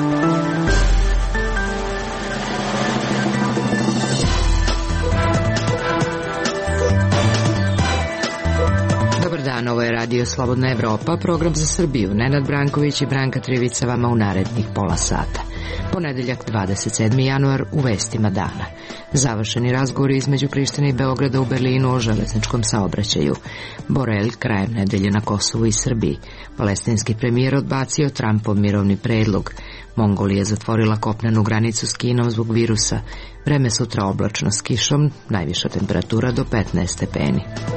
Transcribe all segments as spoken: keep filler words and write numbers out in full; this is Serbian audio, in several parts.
Ovo je Radio Slobodna Evropa, program za Srbiju. Nenad Branković i Branka Trivica vama u narednih pola sata. Ponedeljak, dvadeset sedmi januar, u vestima dana. Završeni razgovori između Prištine i Beograda u Berlinu o železničkom saobraćaju. Borel krajem nedelje na Kosovu i Srbiji. Palestinski premijer odbacio Trumpov mirovni predlog. Mongolija zatvorila kopnenu granicu s Kinom zbog virusa. Vreme sutra oblačno s kišom, najviša temperatura do petnaest stepeni.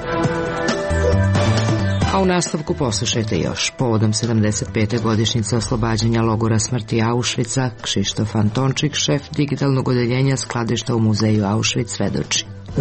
A u nastavku poslušajte još. Povodom sedamdeset pete godišnjice oslobađanja logora smrti Auschwitza, Kšištof Antončik, šef digitalnog odeljenja skladišta u muzeju Auschwitz, svedoči.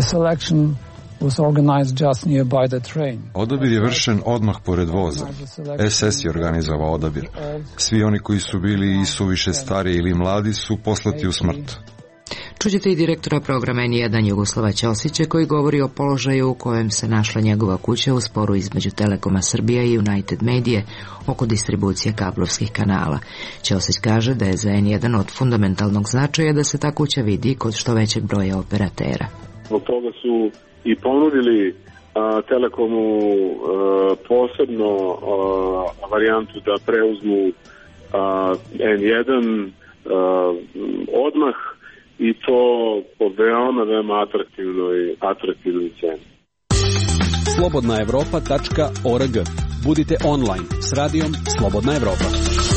Odabir je vršen odmah pored voza. es es je organizovao odabir. Svi oni koji su bili i suviše stari ili mladi su poslati u smrt. Čućete i direktora programa en jedan Jugoslava Ćosića koji govori o položaju u kojem se našla njegova kuća u sporu između Telekoma Srbija i United Medije oko distribucije kablovskih kanala. Ćosić kaže da je za en jedan od fundamentalnog značaja da se ta kuća vidi kod što većeg broja operatera. Zbog toga su i ponudili a, Telekomu a, posebno a, varijantu da preuzmu a, en jedan a, odmah, i to po veoma, veoma atraktivnoj, atraktivnoj ceni. slobodna evropa tačka org. Budite online s radijom Slobodna Evropa.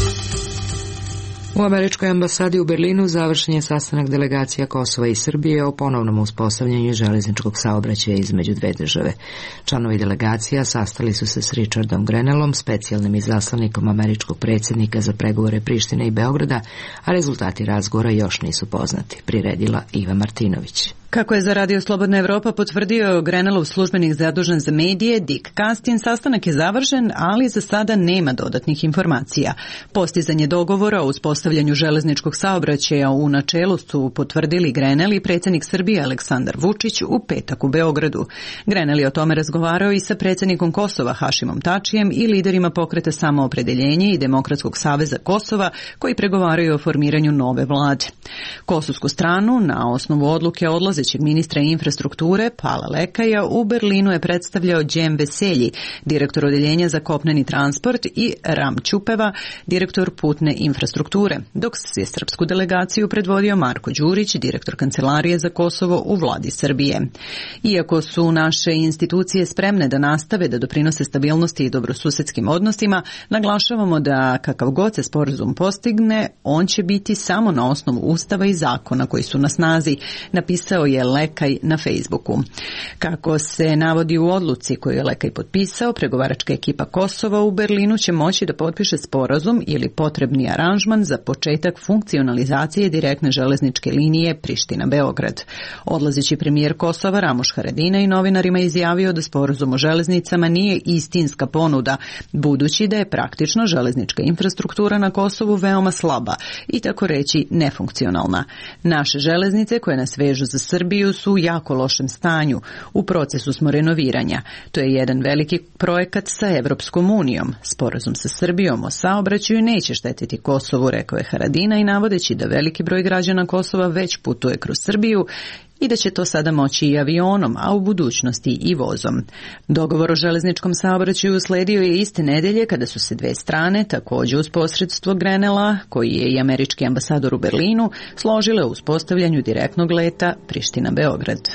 U američkoj ambasadi u Berlinu završen je sastanak delegacija Kosova i Srbije o ponovnom uspostavljanju železničkog saobraćaja između dve države. Članovi delegacija sastali su se s Richardom Grenellom, specijalnim izaslanikom američkog predsjednika za pregovore Prištine i Beograda, a rezultati razgovora još nisu poznati, priredila Iva Martinović. Kako je za Radio Slobodna Evropa potvrdio Grenellov službenik zadužen za medije, Dick Castin, sastanak je završen, ali za sada nema dodatnih informacija. Postizanje dogovora o uspostavljanju železničkog saobraćaja u načelu su potvrdili Grenell i predsjednik Srbije Aleksandar Vučić u petak u Beogradu. Grenell je o tome razgovarao i sa predsjednikom Kosova Hašimom Tačijem i liderima pokreta Samoopredeljenje i Demokratskog saveza Kosova koji pregovaraju o formiranju nove vlade. Kosovsku stranu na osnovu odluke odlaze ministra infrastrukture Pala Lekaja u Berlinu je predstavljao Đem Veselji, direktor odeljenja za kopneni transport, i Ram Ćupeva, direktor putne infrastrukture, dok se srpsku delegaciju predvodio Marko Đurić, direktor Kancelarije za Kosovo u vladi Srbije. Iako su naše institucije spremne da nastave da doprinose stabilnosti i dobrosusedskim odnosima, naglašavamo da kakav god se sporazum postigne, on će biti samo na osnovu ustava i zakona koji su na snazi, napisao je Lekaj na Facebooku. Kako se navodi u odluci koju je Lekaj potpisao, pregovaračka ekipa Kosova u Berlinu će moći da potpiše sporazum ili potrebni aranžman za početak funkcionalizacije direktne železničke linije Priština-Beograd. Odlazeći premijer Kosova Ramoš Haradinaj novinarima izjavio da sporazum o železnicama nije istinska ponuda, budući da je praktično železnička infrastruktura na Kosovu veoma slaba i tako reći nefunkcionalna. Naše železnice koje nas vežu za Srbiju su u jako lošem stanju. U procesu smo renoviranja. To je jedan veliki projekat sa Evropskom unijom. Sporazum sa Srbijom o saobraćaju neće štetiti Kosovu, rekao je Haradinaj, navodeći da veliki broj građana Kosova već putuje kroz Srbiju i da će to sada moći i avionom, a u budućnosti i vozom. Dogovor o železničkom saobraćaju usledio je iste nedelje kada su se dve strane, također uz posredstvo Grenella, koji je i američki ambasador u Berlinu, složile u uspostavljanju direktnog leta Priština-Beograd.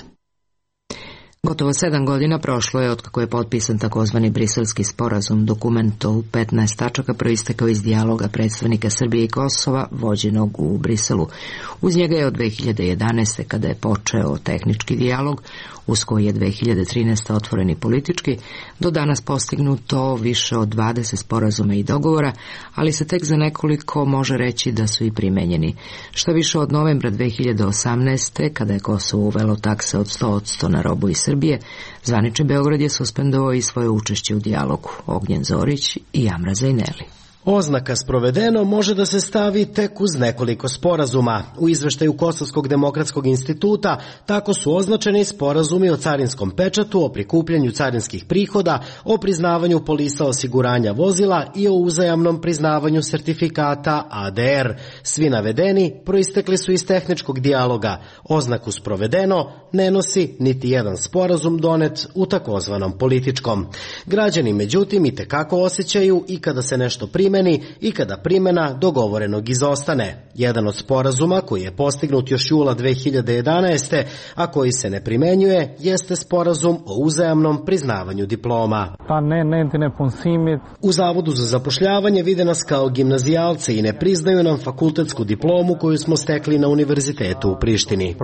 Gotovo sedam godina prošlo je otkako je potpisan takozvani briselski sporazum. Dokument u petnaest tačaka proistekao iz dijaloga predstavnika Srbije i Kosova vođenog u Briselu. Uz njega je od dve hiljade jedanaeste. kada je počeo tehnički dijalog, uz koji je dve hiljade trinaeste. otvoren i politički, do danas postignuto više od dvadeset sporazuma i dogovora, ali se tek za nekoliko može reći da su i primenjeni. Što više od novembra dve hiljade osamnaeste. kada je Kosovo uvelo takse od sto posto na robu iz Srbije, zvanični Beograd je suspendovao i svoje učešće u dijalogu. Ognjen Zorić i Amra Zajneli. Oznaka sprovedeno može da se stavi tek uz nekoliko sporazuma. U izveštaju Kosovskog demokratskog instituta tako su označeni sporazumi o carinskom pečatu, o prikupljanju carinskih prihoda, o priznavanju polisa osiguranja vozila i o uzajamnom priznavanju sertifikata A D R. Svi navedeni proistekli su iz tehničkog dijaloga. Oznaku sprovedeno ne nosi niti jedan sporazum donet u takozvanom političkom. Građani, međutim, i tekako osjećaju i kada se nešto primeni i kada primjena dogovorenog izostane. Jedan od sporazuma koji je postignut još jula dve hiljade jedanaeste. a koji se ne primenjuje, jeste sporazum o uzajamnom priznavanju diploma. U Zavodu za zapošljavanje vide nas kao gimnazijalce i ne priznaju nam fakultetsku diplomu koju smo stekli na univerzitetu u Prištini.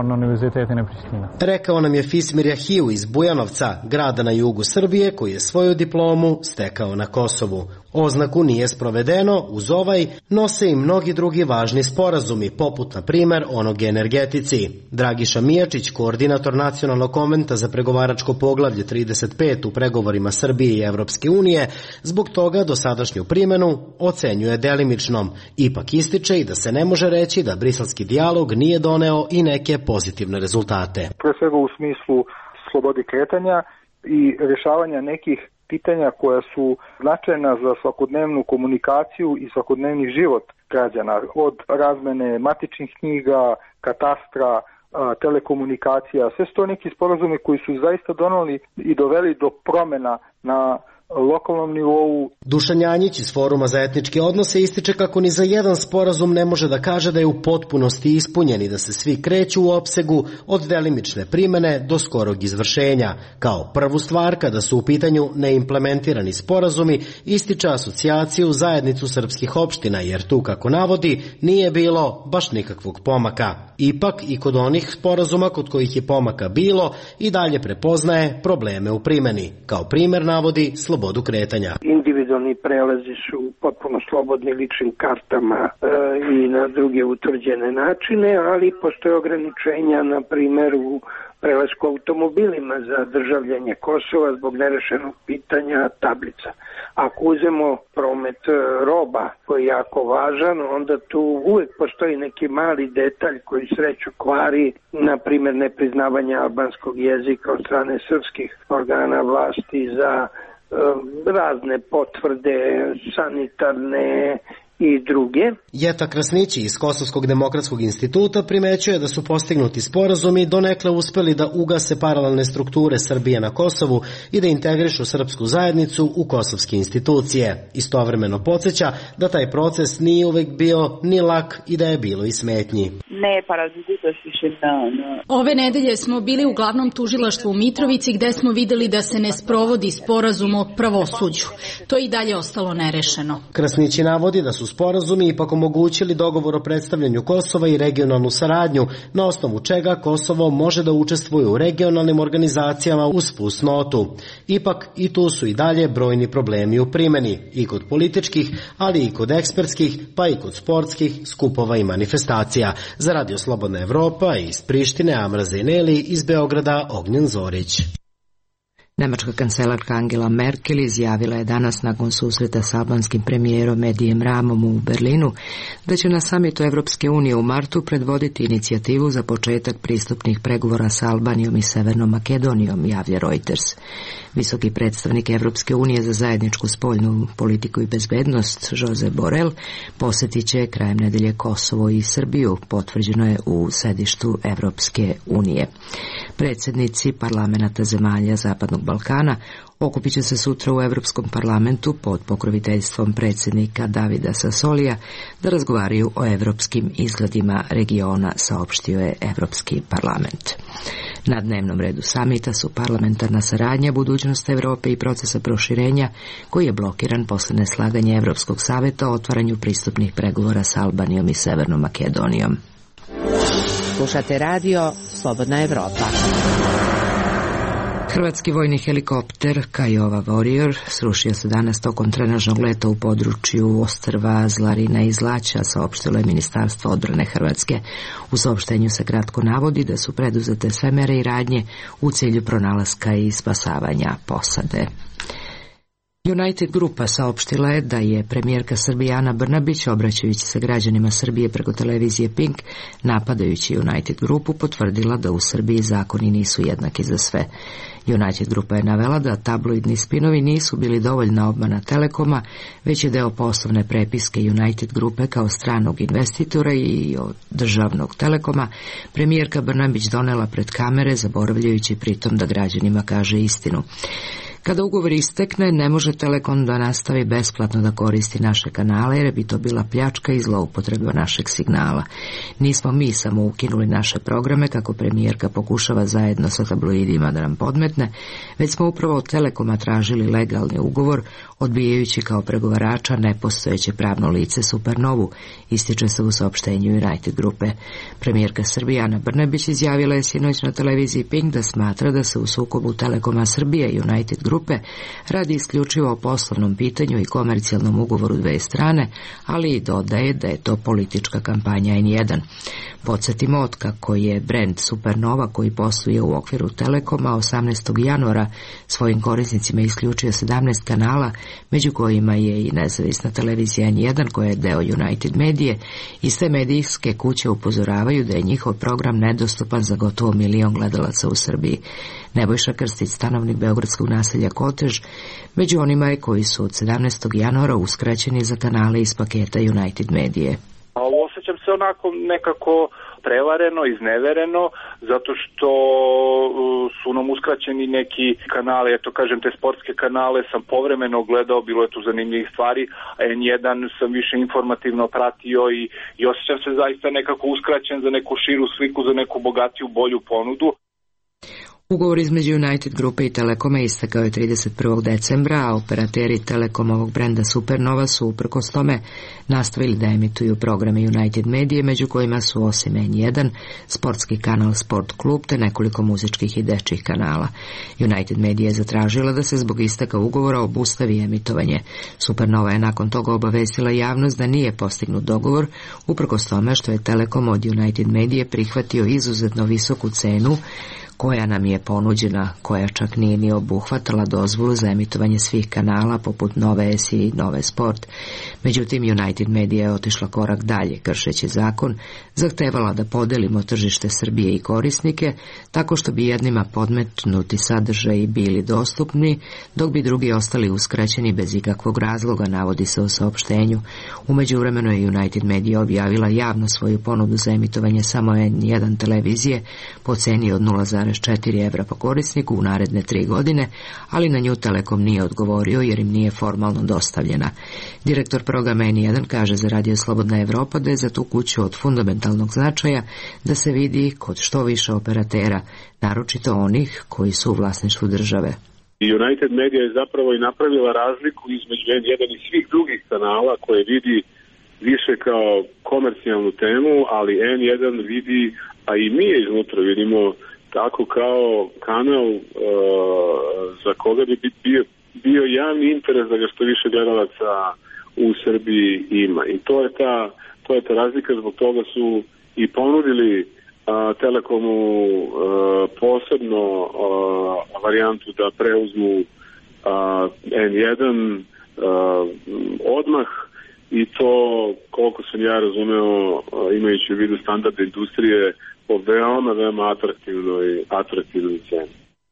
Rekao nam je Fismir Jahiju iz Bujanovca, grada na jugu Srbije, koji je svoju diplomu stekao na Kosovu. Oznaku nije sprovedeno, uz ovaj nose i mnogi drugi važni sporazumi, poput, na primer, onog energetici. Dragiša Mijačić, koordinator Nacionalnog konventa za pregovaračko poglavlje trideset pet u pregovorima Srbije i Evropske unije, zbog toga dosadašnju primjenu ocenjuje delimičnom. Ipak ističe i da se ne može reći da briselski dijalog nije doneo i neke pozitivne rezultate. Pre svega u smislu slobode kretanja i rješavanja nekih pitanja koja su značajna za svakodnevnu komunikaciju i svakodnevni život građana, od razmene matičnih knjiga, katastra, telekomunikacija. Sve su to neki sporazumi koji su zaista doneli i doveli do promjena na lokalnom nivou. Dušan Janjić iz Foruma za etničke odnose ističe kako ni za jedan sporazum ne može da kaže da je u potpunosti ispunjen i da se svi kreću u opsegu od delimične primjene do skorog izvršenja. Kao prvu stvar, kada su u pitanju neimplementirani sporazumi, ističe asocijaciju Zajednicu srpskih opština, jer tu, kako navodi, nije bilo baš nikakvog pomaka. Ipak i kod onih sporazuma kod kojih je pomaka bilo, i dalje prepoznaje probleme u primjeni. Kao primjer navodi slobodu kretanja. Individualni prelazi su potpuno slobodni ličnim kartama e, i na druge utvrđene načine, ali postoje ograničenja, na primjer, u prelasku automobilima za državljanje Kosova zbog nerešenog pitanja tablica. Ako uzmemo promet roba koji je jako važan, onda tu uvijek postoji neki mali detalj koji sreću kvari, na primjer nepriznavanje albanskog jezika od strane srpskih organa vlasti za razne potvrde, sanitarne i druge. Jeta Krasnići iz Kosovskog demokratskog instituta primećuje da su postignuti sporazumi donekle uspeli da ugase paralelne strukture Srbije na Kosovu i da integrišu srpsku zajednicu u kosovske institucije. Istovremeno podsjeća da taj proces nije uvek bio ni lak i da je bilo i smetnji. Ove nedelje smo bili u glavnom tužilaštvu u Mitrovici gde smo videli da se ne sprovodi sporazum o pravosuđu. To je i dalje ostalo nerešeno. Krasnići navodi da su sporazumi ipak omogućili dogovor o predstavljanju Kosova i regionalnu saradnju, na osnovu čega Kosovo može da učestvuje u regionalnim organizacijama uz fusnotu. Ipak i tu su i dalje brojni problemi u primjeni, i kod političkih, ali i kod ekspertskih, pa i kod sportskih skupova i manifestacija. Za Radio Slobodna Evropa iz Prištine, Amra Zejneli, iz Beograda Ognjen Zorić. Nemačka kancelarka Angela Merkel izjavila je danas nakon susreta s albanskim premijerom Edijem Ramom u Berlinu da će na samitu Evropske unije u martu predvoditi inicijativu za početak pristupnih pregovora s Albanijom i Severnom Makedonijom, javlja Reuters. Visoki predstavnik Evropske unije za zajedničku spoljnu politiku i bezbednost, Josep Borrell, posjetit će krajem nedelje Kosovo i Srbiju, potvrđeno je u sedištu Evropske unije. Predsjednici parlamenata zemalja Zapadnog Balkana okupit će se sutra u Evropskom parlamentu pod pokroviteljstvom predsjednika Davida Sassolija da razgovaraju o evropskim izgledima regiona, saopštio je Evropski parlament. Na dnevnom redu samita su parlamentarna saradnja, budućnost Evrope i procesa proširenja koji je blokiran posle neslaganja Evropskog saveta o otvaranju pristupnih pregovora s Albanijom i Severnom Makedonijom. Slušate radio Slobodna Evropa. Hrvatski vojni helikopter Kiowa Warrior srušio se danas tokom trenažnog leta u području ostrva Zlarina i Zlaća, saopštilo je Ministarstvo odbrane Hrvatske. U saopštenju se kratko navodi da su preduzete sve mere i radnje u cilju pronalaska i spasavanja posade. United Grupa saopštila je da je premijerka Srbije Ana Brnabić, obraćajući se građanima Srbije preko televizije Pink, napadajući United Grupu, potvrdila da u Srbiji zakoni nisu jednaki za sve. United Grupa je navela da tabloidni spinovi nisu bili dovoljna obmana Telekoma, već je deo poslovne prepiske United Grupe kao stranog investitora i od državnog Telekoma premijerka Brnabić donela pred kamere, zaboravljajući pritom da građanima kaže istinu. Kada ugovor istekne, ne može Telekom da nastavi besplatno da koristi naše kanale, jer bi to bila pljačka i zloupotreba našeg signala. Nismo mi samo ukinuli naše programe, kako premijerka pokušava zajedno sa tabloidima da nam podmetne, već smo upravo od Telekoma tražili legalni ugovor, odbijajući kao pregovarača nepostojeće pravno lice Supernovu, ističe se u saopštenju United Grupe. Premijerka Srbije Ana Brnabić izjavila je sinoć na televiziji Pink da smatra da se u sukobu Telekoma Srbije i United Grupe radi isključivo o poslovnom pitanju i komercijalnom ugovoru dve strane, ali i dodaje da je to politička kampanja en jedan. Podsjetimo od kako je brend Supernova, koji posluje u okviru Telekoma, osamnaestog januara svojim korisnicima isključio sedamnaest kanala, među kojima je i nezavisna televizija en jedan koja je deo United Medije, i sve medijske kuće upozoravaju da je njihov program nedostupan za gotovo milion gledalaca u Srbiji. Nebojša Krstić, stanovnik beogradskog naselja Kotež, među onima je koji su od sedamnaestog januara uskraćeni za kanale iz paketa United Medije. Osjećam se onako nekako prevareno, iznevereno, zato što su nam uskraćeni neki kanali, eto kažem, te sportske kanale sam povremeno gledao, bilo je tu zanimljivih stvari, a en jedan sam više informativno pratio i, i osjećam se zaista nekako uskraćen za neku širu sliku, za neku bogatiju, bolju ponudu. Ugovor između United Grupe i Telekoma istekao je trideset prvog decembra, a operateri Telekomovog brenda Supernova su uprkos tome nastavili da emituju programe United Medije, među kojima su osim en jedan, sportski kanal Sport Klub te nekoliko muzičkih i dečjih kanala. United Medija je zatražila da se zbog isteka ugovora obustavi emitovanje. Supernova je nakon toga obavestila javnost da nije postignut dogovor, uprkos tome što je Telekom od United Medije prihvatio izuzetno visoku cenu koja nam je ponuđena, koja čak nije ni obuhvatala dozvolu za emitovanje svih kanala poput Nove S i Nove Sport. Međutim, United Media je otišla korak dalje, kršeći zakon, zahtevala da podelimo tržište Srbije i korisnike, tako što bi jednima podmetnuti sadržaji bili dostupni, dok bi drugi ostali uskraćeni bez ikakvog razloga, navodi se u saopštenju. U međuvremenu je United Media objavila javno svoju ponudu za emitovanje samo en jedan televizije po ceni od nula zarez četiri evra po korisniku u naredne tri godine, ali na nju Telekom nije odgovorio jer im nije formalno dostavljena. Direktor programa en jedan kaže za Radio Slobodna Evropa da je za tu kuću od fundamentalnog značaja da se vidi kod što više operatera, naročito onih koji su u vlasništvu države. United Media je zapravo i napravila razliku između en jedan i svih drugih kanala koje vidi više kao komercijalnu temu, ali en jedan vidi, a i mi iznutra vidimo tako kao kanal uh, za koga bi bio, bio javni interes da ga što više gledalaca u Srbiji ima. I to je ta, to je ta razlika, zbog toga su i ponudili uh, Telekomu uh, posebno uh, varijantu da preuzmu uh, en jedan uh, odmah, i to, koliko sam ja razumeo, uh, imajući u vidu standarde industrije, po veoma, veoma atraktivnoj, atraktivnoj ceni.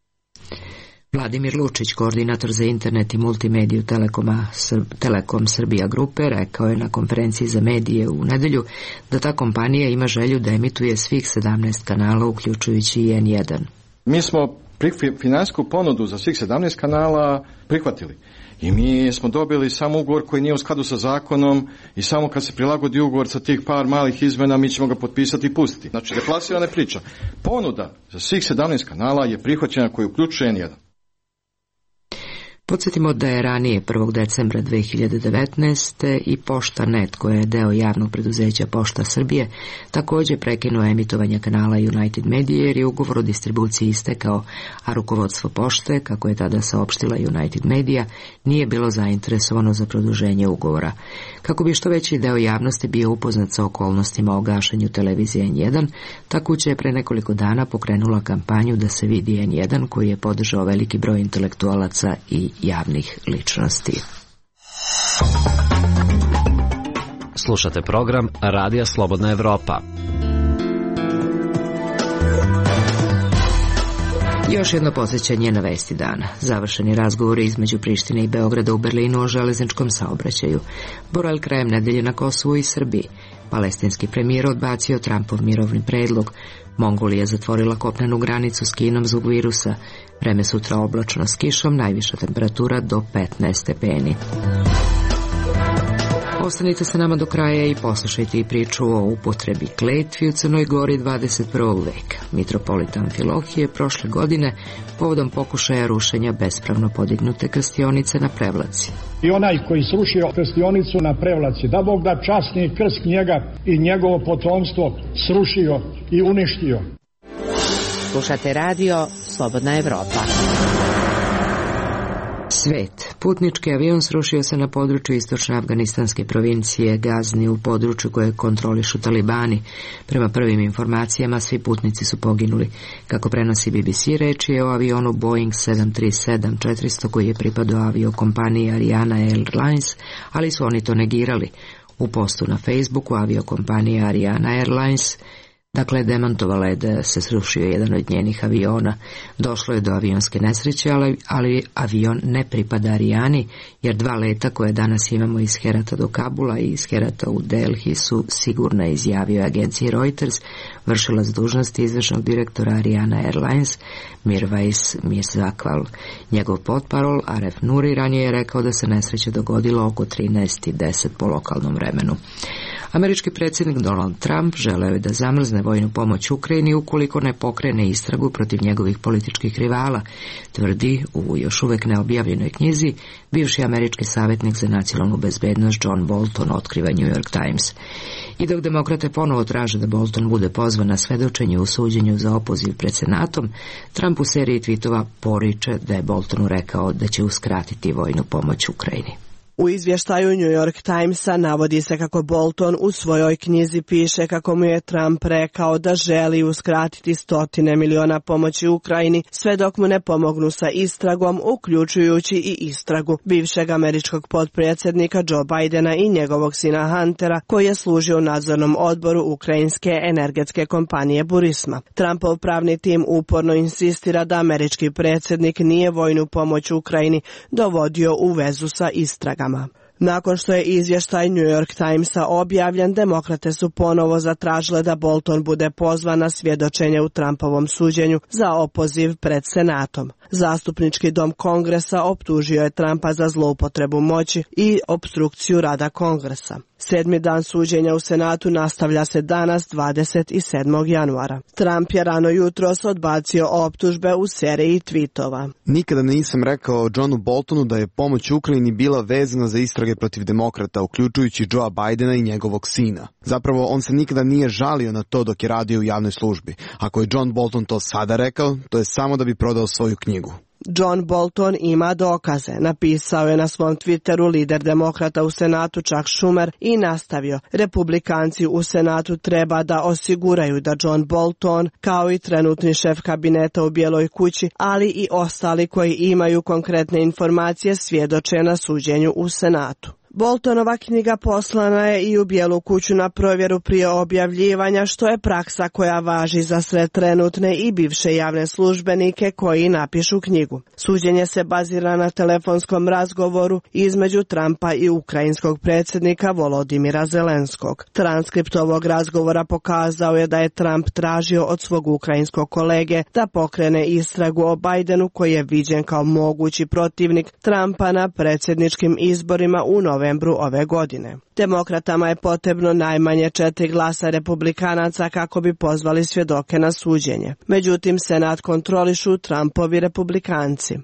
Vladimir Lučić, koordinator za internet i multimediju Telekoma, Telekom Srbija Grupe, rekao je na konferenciji za medije u nedelju da ta kompanija ima želju da emituje svih sedamnaest kanala, uključujući i en jedan. Mi smo finansijsku ponudu za svih sedamnaest kanala prihvatili. I mi smo dobili samo ugovor koji nije u skladu sa zakonom i samo kad se prilagodi ugovor sa tih par malih izmena mi ćemo ga potpisati i pustiti. Znači, deplasirana priča. Ponuda za svih sedamnaest kanala je prihvaćena koji uključuje en jedan. Podsjetimo da je ranije prvog decembra dve hiljade devetnaeste. i Pošta net, koja je deo javnog preduzeća Pošta Srbije, također prekinuo emitovanje kanala United Media jer je ugovor o distribuciji istekao, a rukovodstvo Pošte, kako je tada saopštila United Media, nije bilo zainteresovano za produženje ugovora. Kako bi što veći deo javnosti bio upoznat sa okolnostima o gašenju televizije en jedan, ta kuća je pre nekoliko dana pokrenula kampanju da se vidi en jedan, koji je podržao veliki broj intelektualaca i javnih ličnosti. Slušate program Radija Slobodna Evropa. Još jedno podsjećanje na vesti dana. Završeni razgovori između Prištine i Beograda u Berlinu o železničkom saobraćaju. Borel krajem nedelje na Kosovu i Srbiji. Palestinski premijer odbacio Trumpov mirovni predlog. Mongolija zatvorila kopnenu granicu s Kinom zbog virusa. Vreme sutra oblačno s kišom, najviša temperatura do petnaest stepeni. Ostanite sa nama do kraja i poslušajte i priču o upotrebi kletvi u Crnoj Gori dvadeset prvog veka. Mitropolit Amfilohije prošle godine povodom pokušaja rušenja bespravno podignute krstionice na Prevlaci. I onaj koji srušio krstionicu na Prevlaci, da Bog da časni krst njega i njegovo potomstvo srušio i uništio. Slušate radio Slobodna Evropa. Svet. Putnički avion srušio se na području istočne afganistanske provincije Gazni u području koje kontrolišu talibani. Prema prvim informacijama svi putnici su poginuli. Kako prenosi B B C, reč je o avionu Boeing sedam tri sedam četiristo koji je pripadao aviokompaniji Ariana Airlines, ali su oni to negirali. U postu na Facebooku aviokompanije Ariana Airlines Dakle, demantovala je da se srušio jedan od njenih aviona. Došlo je do avionske nesreće, ali, ali avion ne pripada Arijani, jer dva leta koje danas imamo iz Herata do Kabula i iz Herata u Delhi su sigurna, izjavio agenciji Reuters vršilac dužnosti izvršnog direktora Ariana Airlines Mirvais Mirzakval. Njegov potparol Aref Nuri ranije je rekao da se nesreća dogodila oko trinaest i deset po lokalnom vremenu. Američki predsjednik Donald Trump želeo je da zamrzne vojnu pomoć Ukrajini ukoliko ne pokrene istragu protiv njegovih političkih rivala, tvrdi u još uvek neobjavljenoj knjizi bivši američki savjetnik za nacionalnu bezbednost John Bolton, otkriva New York Times. I dok demokrate ponovo traže da Bolton bude pozvan na svedočenje u suđenju za opoziv pred Senatom, Trump u seriji tweetova poriče da je Boltonu rekao da će uskratiti vojnu pomoć Ukrajini. U izvještaju New York Timesa navodi se kako Bolton u svojoj knjizi piše kako mu je Trump rekao da želi uskratiti stotine miliona pomoći Ukrajini sve dok mu ne pomognu sa istragom, uključujući i istragu bivšeg američkog potpredsjednika Joe Bidena i njegovog sina Huntera, koji je služio u nadzornom odboru ukrajinske energetske kompanije Burisma. Trumpov pravni tim uporno insistira da američki predsjednik nije vojnu pomoć Ukrajini dovodio u vezu sa istragama. Nakon što je izvještaj New York Timesa objavljen, demokrate su ponovo zatražile da Bolton bude pozvan na svjedočenje u Trumpovom suđenju za opoziv pred Senatom. Zastupnički dom Kongresa optužio je Trumpa za zloupotrebu moći i opstrukciju rada Kongresa. Sedmi dan suđenja u Senatu nastavlja se danas dvadeset sedmog januara. Trump je rano jutros odbacio optužbe u seriji tweetova. Nikada nisam rekao Johnu Boltonu da je pomoć Ukrajini bila vezana za istrage protiv demokrata, uključujući Joea Bidena i njegovog sina. Zapravo, on se nikada nije žalio na to dok je radio u javnoj službi. Ako je John Bolton to sada rekao, to je samo da bi prodao svoju knjigu. John Bolton ima dokaze, napisao je na svom Twitteru lider demokrata u Senatu Chuck Schumer i nastavio: Republikanci u Senatu treba da osiguraju da John Bolton, kao i trenutni šef kabineta u Bijeloj kući, ali i ostali koji imaju konkretne informacije, svjedoče na suđenju u Senatu. Boltonova knjiga poslana je i u Bijelu kuću na provjeru prije objavljivanja, što je praksa koja važi za sve trenutne i bivše javne službenike koji napišu knjigu. Suđenje se bazira na telefonskom razgovoru između Trumpa i ukrajinskog predsjednika Volodimira Zelenskog. Transkript ovog razgovora pokazao je da je Trump tražio od svog ukrajinskog kolege da pokrene istragu o Bidenu, koji je viđen kao mogući protivnik Trumpa na predsjedničkim izborima u novembru ove godine. Demokratama je potrebno najmanje četiri glasa republikanaca kako bi pozvali svjedoke na suđenje. Međutim, Senat kontrolišu Trumpovi republikanci.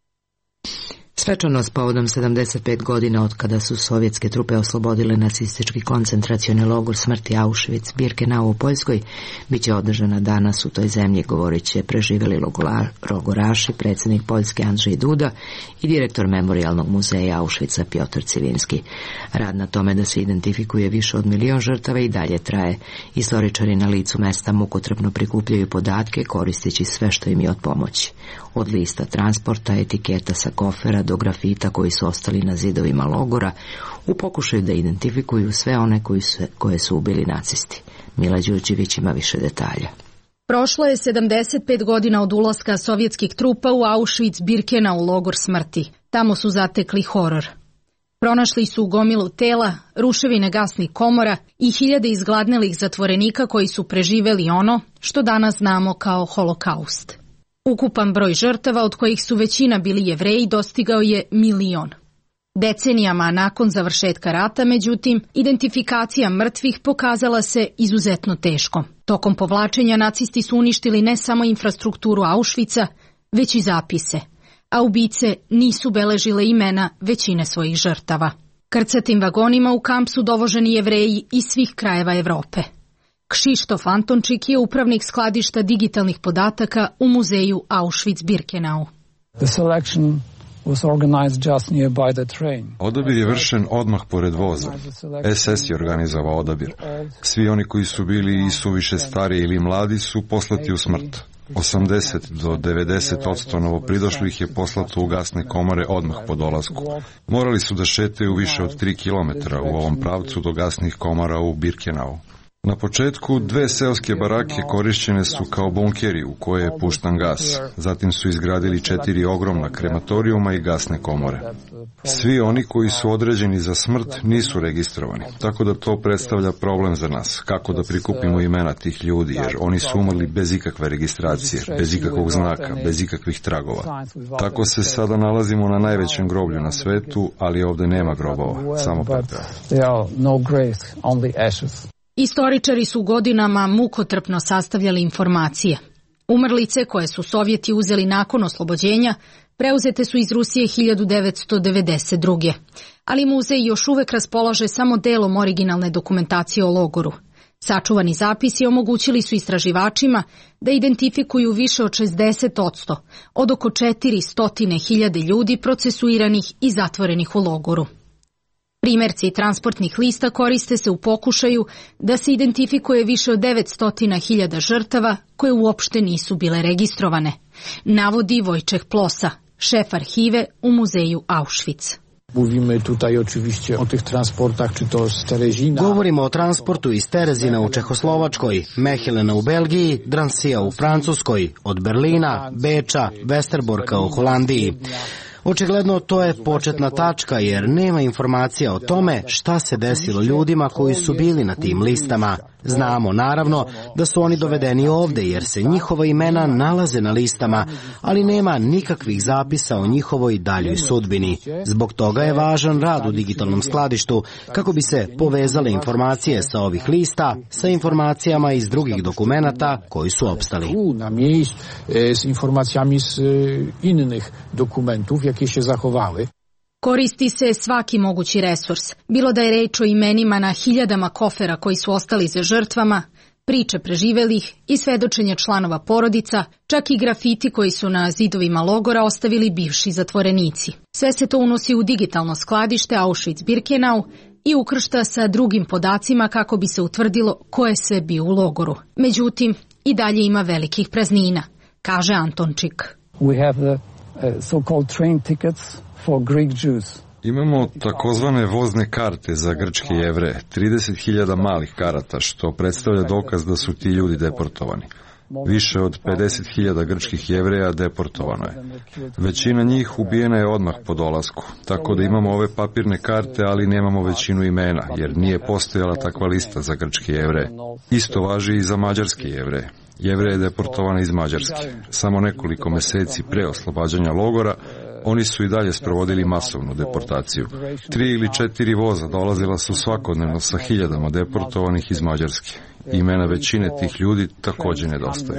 Svečanost povodom sedamdeset pet godina od kada su sovjetske trupe oslobodile nacistički koncentracioni logor smrti Auschwitz Birkenau u Poljskoj bit će održana danas u toj zemlji, govorit će preživjeli logoraši, predsjednik Poljske Andrzej Duda i direktor Memorijalnog muzeja Auschwitza Piotr Civinski. Rad na tome da se identifikuje više od milion žrtava i dalje traje. Istoričari na licu mesta mukotrpno prikupljaju podatke koristeći sve što im je od pomoći. Od lista transporta, etiketa sa kofera do grafita koji su ostali na zidovima logora u pokušaju da identifikuju sve one koji su, koje su ubili nacisti. Mila Đurđević ima više detalja. Prošlo je sedamdeset pet godina od ulaska sovjetskih trupa u Auschwitz-Birkenau logor smrti. Tamo su zatekli horor. Pronašli su gomilu tela, ruševine gasnih komora i hiljade izgladnelih zatvorenika koji su preživeli ono što danas znamo kao holokaust. Ukupan broj žrtava, od kojih su većina bili Jevreji, dostigao je milion. Decenijama nakon završetka rata, međutim, identifikacija mrtvih pokazala se izuzetno teškom. Tokom povlačenja nacisti su uništili ne samo infrastrukturu Auschwitza, već i zapise, a ubice nisu beležile imena većine svojih žrtava. Krcatim vagonima u kamp su dovoženi Jevreji iz svih krajeva Evrope. Kšištof Antončik je upravnik skladišta digitalnih podataka u muzeju Auschwitz-Birkenau. The selection was organized just nearby the train. Odabir je vršen odmah pored voza. es es je organizovao odabir. Svi oni koji su bili i suviše stari ili mladi su poslati u smrt. osamdeset do devedeset odsto novopridošlih je poslato u gasne komore odmah po dolasku. Morali su da šetaju više od tri kilometra u ovom pravcu do gasnih komora u Birkenau. Na početku dve seoske barake korišćene su kao bunkeri u koje je puštan gas. Zatim su izgradili četiri ogromna krematorijuma i gasne komore. Svi oni koji su određeni za smrt nisu registrovani, tako da to predstavlja problem za nas. Kako da prikupimo imena tih ljudi, jer oni su umrli bez ikakve registracije, bez ikakvog znaka, bez ikakvih tragova. Tako se sada nalazimo na najvećem groblju na svetu, ali ovde nema grobova, samo pepeo. Istoričari su godinama mukotrpno sastavljali informacije. Umrlice koje su Sovjeti uzeli nakon oslobođenja preuzete su iz Rusije hiljadu devetsto devedeset druge. Ali muzej još uvek raspolaže samo delom originalne dokumentacije o logoru. Sačuvani zapisi omogućili su istraživačima da identifikuju više od šezdeset odsto od oko četiristo hiljada ljudi procesuiranih i zatvorenih u logoru. Primerci transportnih lista koriste se u pokušaju da se identifikuje više od devetsto hiljada žrtava koje uopšte nisu bile registrovane, navodi Wojciech Plosa, šef arhive u muzeju Auschwitz. Mówimy tutaj oczywiście o tych transportach, czy to z Terezina. Govorimo o transportu iz Terezina u Čehoslovačkoj, Mehelena u Belgiji, Dransija u Francuskoj, od Berlina, Beča, Westerborka u Holandiji. Očigledno to je početna tačka jer nema informacija o tome šta se desilo ljudima koji su bili na tim listama. Znamo naravno da su oni dovedeni ovde jer se njihova imena nalaze na listama, ali nema nikakvih zapisa o njihovoj daljoj sudbini. Zbog toga je važan rad u digitalnom skladištu kako bi se povezale informacije sa ovih lista sa informacijama iz drugih dokumenata koji su opstali. Na miejsc s informacijami z innych dokumentów, jakie się zachowały. Koristi se svaki mogući resurs, bilo da je reč o imenima na hiljadama kofera koji su ostali za žrtvama, priče preživelih i svedočenja članova porodica, čak i grafiti koji su na zidovima logora ostavili bivši zatvorenici. Sve se to unosi u digitalno skladište Auschwitz-Birkenau i ukršta sa drugim podacima kako bi se utvrdilo ko je sve bio u logoru. Međutim, i dalje ima velikih praznina, kaže Antončik. We have the uh, so-called train tickets for Greek Jews. Imamo takozvane vozne karte za grčke Jevreje, trideset hiljada malih karata, što predstavlja dokaz da su ti ljudi deportovani. Više od pedeset hiljada grčkih Jevreja deportovano je. Većina njih ubijena je odmah po dolasku, tako da imamo ove papirne karte, ali nemamo većinu imena, jer nije postojala takva lista za grčke Jevreje. Isto važi i za mađarske Jevreje. Jevreje je deportovana iz Mađarske. Samo nekoliko meseci pre oslobađanja logora, oni su i dalje sprovodili masovnu deportaciju. Tri ili četiri voza dolazila su svakodnevno sa hiljadama deportovanih iz Mađarske. Imena većine tih ljudi takođe nedostaju.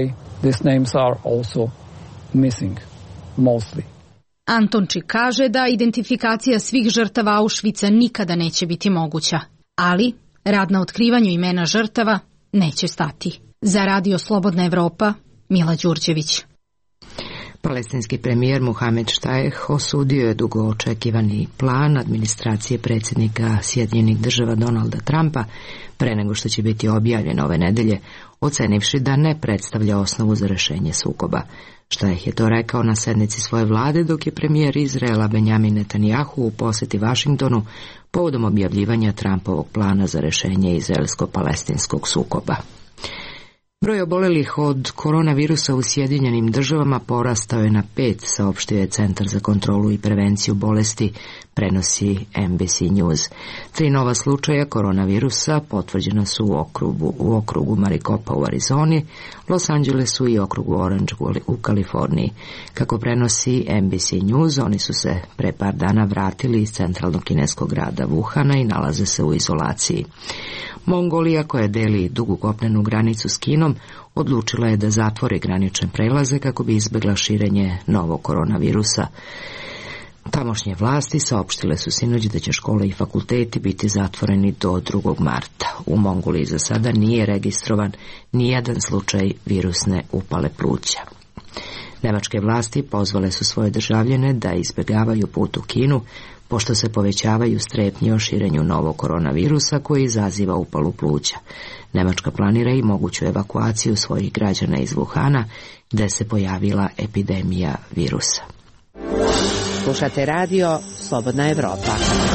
Antončik kaže da identifikacija svih žrtava Auschwitza nikada neće biti moguća, ali rad na otkrivanju imena žrtava neće stati. Za Radio Slobodna Evropa, Mila Đurđević. Palestinski premijer Mohamed Štajeh osudio je dugo očekivani plan administracije predsjednika Sjedinjenih Država Donalda Trumpa pre nego što će biti objavljen ove nedelje, ocenivši da ne predstavlja osnovu za rešenje sukoba. Štajeh je to rekao na sednici svoje vlade dok je premijer Izraela Benjamin Netanjahu u poseti Vašingtonu povodom objavljivanja Trumpovog plana za rešenje izraelsko-palestinskog sukoba. Broj obolelih od koronavirusa u Sjedinjenim Državama porastao je na pet, saopštio je Centar za kontrolu i prevenciju bolesti, prenosi N B C News. Tri nova slučaja koronavirusa potvrđena su u okrugu, u okrugu Maricopa u Arizoni, Los Angelesu i okrugu Orange u Kaliforniji. Kako prenosi N B C News, oni su se pre par dana vratili iz centralnog kineskog grada Wuhana i nalaze se u izolaciji. Mongolija, koja deli dugu kopnenu granicu s Kinom, odlučila je da zatvori granične prelaze kako bi izbjegla širenje novog koronavirusa. Tamošnje vlasti saopštile su sinoć da će škole i fakulteti biti zatvoreni do drugog marta. U Mongoliji za sada nije registrovan nijedan slučaj virusne upale pluća. Nemačke vlasti pozvale su svoje državljane da izbjegavaju put u Kinu, pošto se povećavaju strepnje o širenju novog koronavirusa koji izaziva upalu pluća. Nemačka planira i moguću evakuaciju svojih građana iz Wuhana, gde se pojavila epidemija virusa. Slušate radio Slobodna Evropa.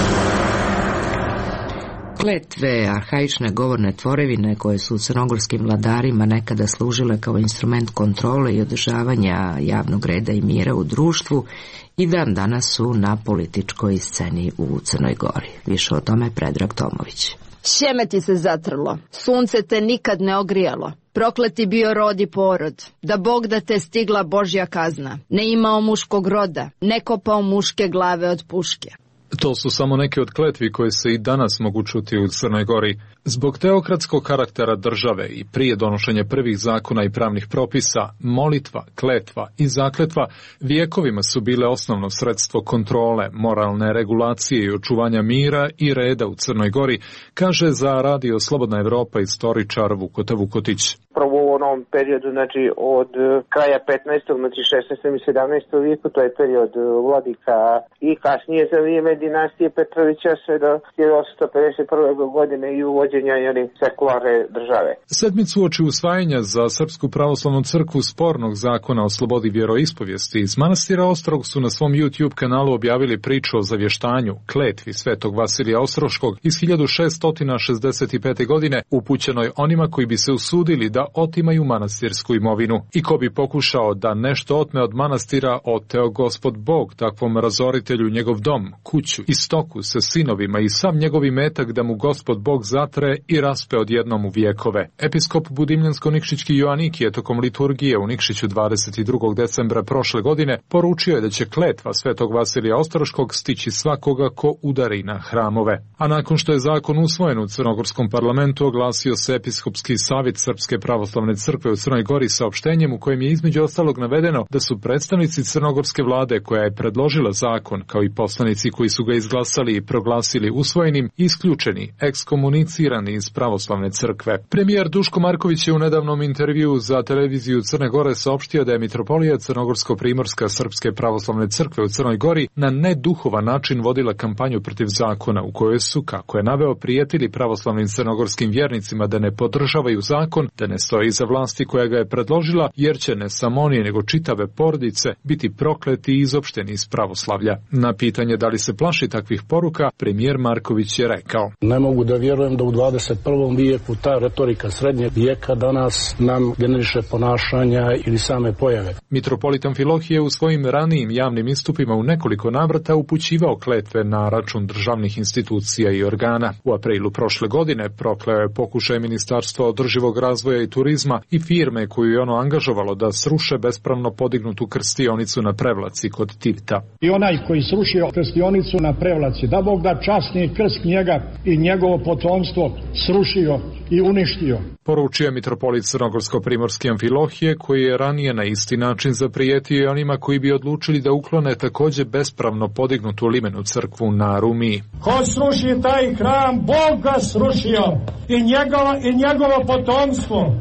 Kletve, arhaične govorne tvorevine koje su crnogorskim vladarima nekada služile kao instrument kontrole i održavanja javnog reda i mira u društvu, i dan danas su na političkoj sceni u Crnoj Gori. Više o tome Predrag Tomović. Sjeme ti se zatrlo, sunce te nikad ne ogrijalo, prokleti bio rod i porod, da Bog da te stigla Božja kazna, ne imao muškog roda, ne kopao muške glave od puške. To su samo neke od kletvi koje se i danas mogu čuti u Crnoj Gori. Zbog teokratskog karaktera države i prije donošenja prvih zakona i pravnih propisa, molitva, kletva i zakletva vijekovima su bile osnovno sredstvo kontrole, moralne regulacije i očuvanja mira i reda u Crnoj Gori, kaže za radio Slobodna Evropa istoričar Vukota Vukotić. Prvo u onom periodu, znači od kraja petnaestog, znači šesnaestom i sedamnaestom vijeku, to je period vladika i kasnije za vrijeme dinastije Petrovića sve do hiljadu osamsto pedeset prve. godine i uvođenja jeli, sekularne države. Sedmicu uoči usvajanja za Srpsku pravoslavnu crkvu spornog zakona o slobodi vjeroispovijesti iz manastira Ostrog su na svom YouTube kanalu objavili priču o zavještanju, kletvi svetog Vasilija Ostroškog iz hiljadu šeststo šezdeset pete. godine, upućenoj onima koji bi se usudili da otimaju manastirsku imovinu. I ko bi pokušao da nešto otme od manastira, oteo Gospod Bog takvom razoritelju njegov dom, kuću i stoku sa sinovima i sam njegov imetak da mu Gospod Bog zatre i raspe odjednom u vijekove. Episkop Budimljansko-Nikšićki Joaniki je tokom liturgije u Nikšiću dvadeset drugog decembra prošle godine poručio je da će kletva svetog Vasilija Ostroškog stići svakoga ko udari na hramove. A nakon što je zakon usvojen u crnogorskom parlamentu, oglasio se Episkopski savjet Srpske pravoslavne crkve u Crnoj Gori saopštenjem u kojem je između ostalog navedeno da su predstavnici crnogorske vlade koja je predložila zakon, kao i poslanici koji su ga izglasali i proglasili usvojenim, isključeni, ekskomunicirani iz pravoslavne crkve. Premijer Duško Marković je u nedavnom intervjuu za televiziju Crne Gore saopštio da je mitropolija Crnogorsko-Primorska Srpske pravoslavne crkve u Crnoj Gori na neduhovan način vodila kampanju protiv zakona u kojoj su, kako je naveo, prijetili pravoslavnim crnogorskim vjernicima da ne podržavaju zakon, da ne stoji iza vlasti koja ga je predložila, jer će ne samo oni nego čitave porodice biti prokleti i izopšteni iz pravoslavlja. Na pitanje da li se plaši takvih poruka, premijer Marković je rekao: Ne mogu da vjerujem da u dvadeset prvom vijeku ta retorika srednjeg vijeka danas nam generiše ponašanja ili same pojave. Mitropolit Amfilohije u svojim ranijim javnim istupima u nekoliko navrata upućivao kletve na račun državnih institucija i organa. U aprilu prošle godine prokleo je pokušaj Ministarstva održivog razvoja i turizma i firme koju je ono angažovalo da sruše bespravno podignutu krstionicu na Prevlaci kod Tivta. I onaj koji srušio krstionicu na Prevlaci, da Bog da časni krst njega i njegovo potomstvo srušio i uništio. Poručio mitropolit Crnogorsko-Primorski Amfilohije, koji je ranije na isti način zaprijetio i onima koji bi odlučili da uklone također bespravno podignutu limenu crkvu na Rumiji. Ko sruši taj hram, Bog ga srušio i, njegova, i njegovo potomstvo.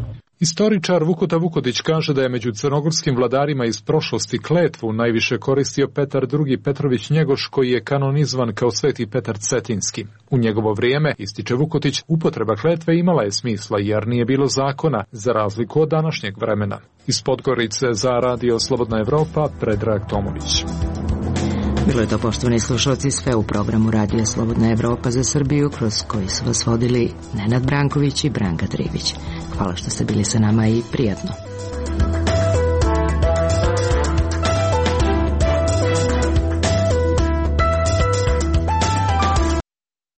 Istoričar Vukuta Vukodić kaže da je među crnogorskim vladarima iz prošlosti kletvu najviše koristio Petar drugi Petrović Njegoš, koji je kanonizovan kao Sveti Petar Cetinski. U njegovo vrijeme, ističe Vukotić, upotreba kletve imala je smisla jer nije bilo zakona, za razliku od današnjeg vremena. Iz Podgorice za Radio Slobodna Evropa, Predrag Tomović. Bilo je to, poštovani slušalci, sve u programu Radio Slobodna Evropa za Srbiju, kroz koji su vas vodili Nenad Branković i Branka Trivić. Hvala što ste bili sa nama i prijatno.